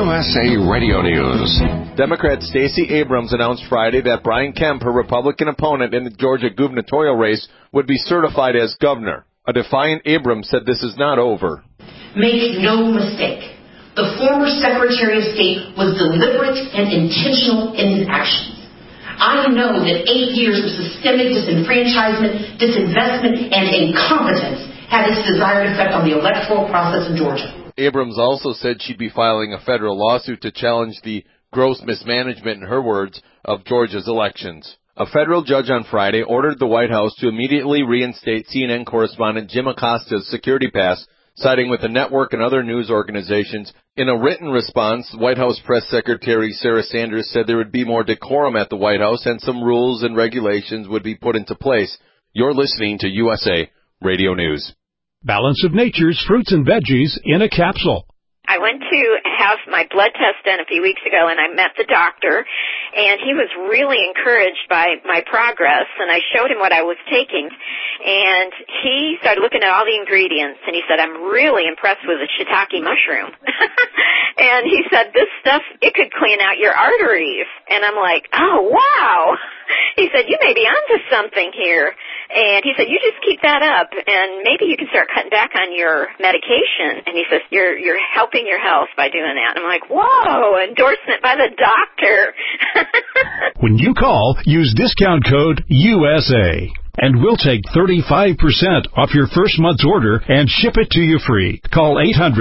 USA Radio News. Democrat Stacey Abrams announced Friday that Brian Kemp, her Republican opponent in the Georgia gubernatorial race, would be certified as governor. A defiant Abrams said this is not over. Make no mistake, the former Secretary of State was deliberate and intentional in his actions. I know that 8 years of systemic disenfranchisement, disinvestment, and incompetence had its desired effect on the electoral process in Georgia. Abrams also said she'd be filing a federal lawsuit to challenge the gross mismanagement, in her words, of Georgia's elections. A federal judge on Friday ordered the White House to immediately reinstate CNN correspondent Jim Acosta's security pass, siding with the network and other news organizations. In a written response, White House Press Secretary Sarah Sanders said there would be more decorum at the White House and some rules and regulations would be put into place. You're listening to USA Radio News. Balance of Nature's fruits and veggies in a capsule. I went to have my blood test done a few weeks ago, and I met the doctor, and he was really encouraged by my progress, and I showed him what I was taking, and he started looking at all the ingredients, and he said, I'm really impressed with the shiitake mushroom. And he said, this stuff, it could clean out your arteries. And I'm like, oh, wow. He said, you may be onto something here. And he said, you just keep that up, and maybe you can start cutting back on your medication. And he says, you're helping your health by doing that. And I'm like, whoa, endorsement by the doctor. When you call, use discount code USA, and we'll take 35% off your first month's order and ship it to you free. Call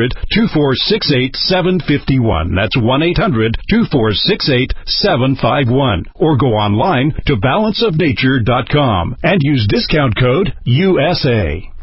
800-246-8751. That's 1-800-246-8751. Or go online to balanceofnature.com and use discount code USA.